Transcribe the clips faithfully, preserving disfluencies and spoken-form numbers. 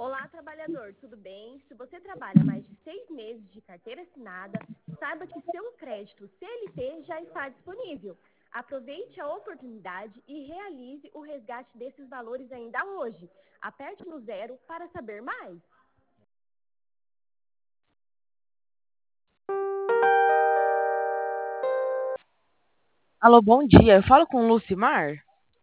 Olá, trabalhador, tudo bem? Se você trabalha mais de seis meses de carteira assinada, saiba que seu crédito C L T já está disponível. Aproveite a oportunidade e realize o resgate desses valores ainda hoje. Aperte no zero para saber mais. Alô, bom dia. Eu falo com o Lucimar?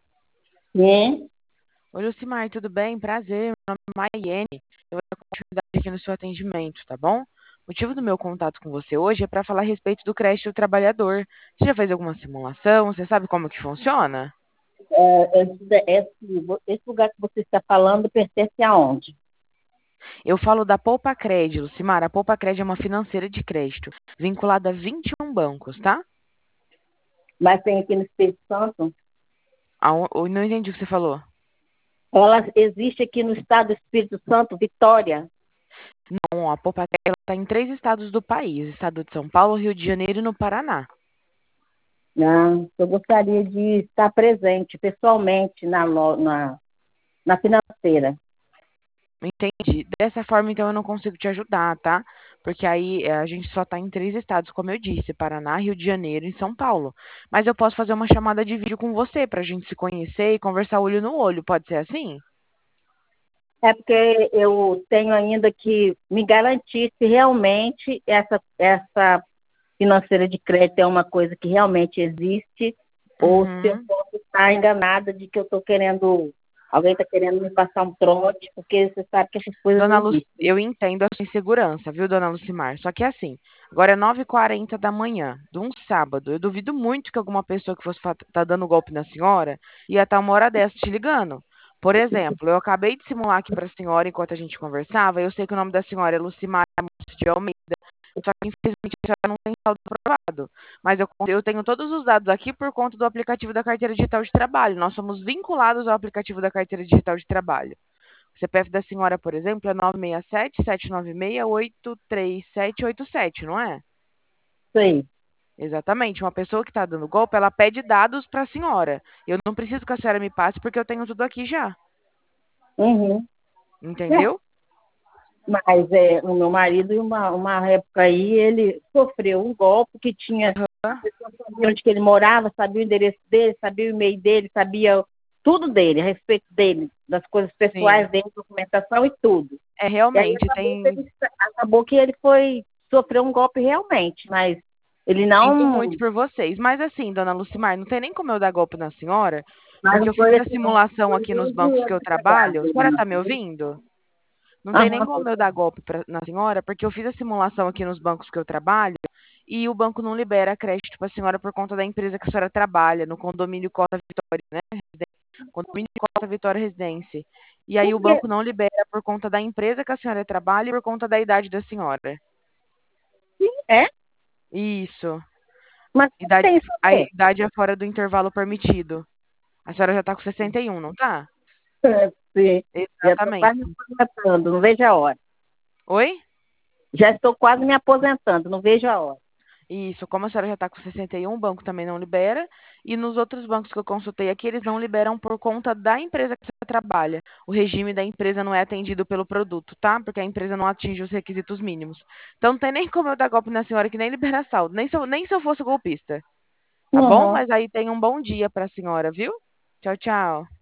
Sim, Oi, Lucimar, tudo bem? Prazer. Meu nome é Maiene. Eu vou dar continuidade aqui no seu atendimento, tá bom? O motivo do meu contato com você hoje é para falar a respeito do crédito do trabalhador. Você já fez alguma simulação? Você sabe como que funciona? é, esse, esse- esse lugar que você está falando pertence aonde? Eu falo da Poupa Cred, Lucimar. A Poupa Cred é uma financeira de crédito vinculada a vinte e um bancos, tá? Mas tem aqui no Espírito Santo. Aon- Eu não entendi o que você falou. Ela existe aqui no estado do Espírito Santo, Vitória. Não, a Poupa Cred está em três estados do país: estado de São Paulo, Rio de Janeiro e no Paraná. Ah, eu gostaria de estar presente pessoalmente na, lo- na, na financeira. Entendi. Dessa forma, então, eu não consigo te ajudar, tá? Porque aí eh, a gente só tá em três estados, como eu disse: Paraná, Rio de Janeiro e São Paulo. Mas eu posso fazer uma chamada de vídeo com você pra gente se conhecer e conversar olho no olho. Pode ser assim? É porque eu tenho ainda que me garantir se realmente essa, essa financeira de crédito é uma coisa que realmente existe, ou se eu Uhum. posso estar enganada de que eu estou querendo, alguém está querendo me passar um trote, porque você sabe que essas coisas Dona Lu, existem. eu entendo a sua insegurança, viu, dona Lucimar? Só que assim, agora é nove e quarenta da manhã, de um sábado. Eu duvido muito que alguma pessoa que fosse fa- tá dando golpe na senhora ia estar uma hora dessa te ligando. Por exemplo, eu acabei de simular aqui para a senhora enquanto a gente conversava. Eu sei que o nome da senhora é Lucimar Montes de Almeida. Só que infelizmente a senhora não tem saldo aprovado. Mas eu, eu tenho todos os dados aqui por conta do aplicativo da Carteira Digital de Trabalho. Nós somos vinculados ao aplicativo da Carteira Digital de Trabalho. O C P F da senhora, por exemplo, é nove seis sete, sete nove seis, oito três sete oito sete, não é? Sei. Exatamente. Uma pessoa que está dando golpe, ela pede dados para a senhora. Eu não preciso que a senhora me passe porque eu tenho tudo aqui já. Uhum. É, Entendeu? mas é, o meu marido, em uma, uma época aí, ele sofreu um golpe que tinha, a Hã? pessoa sabia onde que ele morava, sabia o endereço dele, sabia o e-mail dele, sabia tudo dele, a respeito dele, das coisas Sim. pessoais dele, documentação e tudo. É E aí realmente, acabou que tem. ele, acabou que ele foi, sofreu um golpe realmente, mas ele Sinto não, muito por vocês. Mas assim, dona Lucimar, não tem nem como eu dar golpe na senhora, mas porque não eu foi fiz a assim, não, simulação foi aqui nos bem bancos que eu dinheiro trabalho. A senhora pegado. está me ouvindo? Não tem nem Aham, como eu dar golpe pra- na senhora, porque eu fiz a simulação aqui nos bancos que eu trabalho e o banco não libera crédito para a senhora por conta da empresa que a senhora trabalha, no condomínio Costa Vitória, né? Condomínio Costa Vitória Residência. E aí o porque, banco não libera por conta da empresa que a senhora trabalha e por conta da idade da senhora. sim, é, Isso. mas como Idade, tem isso a a ver? idade é fora do intervalo permitido. A senhora já está com sessenta e um, não tá? Sim, já estou Exatamente. quase me aposentando, não vejo a hora. Oi? Já estou quase me aposentando, não vejo a hora. Isso, como a senhora já está com sessenta e um, o banco também não libera. E nos outros bancos que eu consultei aqui, eles não liberam por conta da empresa que você trabalha. O regime da empresa não é atendido pelo produto, tá? Porque a empresa não atinge os requisitos mínimos. Então não tem nem como eu dar golpe na senhora que nem libera saldo, nem se eu, nem se eu fosse golpista. Tá bom? Uhum. Mas aí tem um bom dia para a senhora, viu? Tchau, tchau.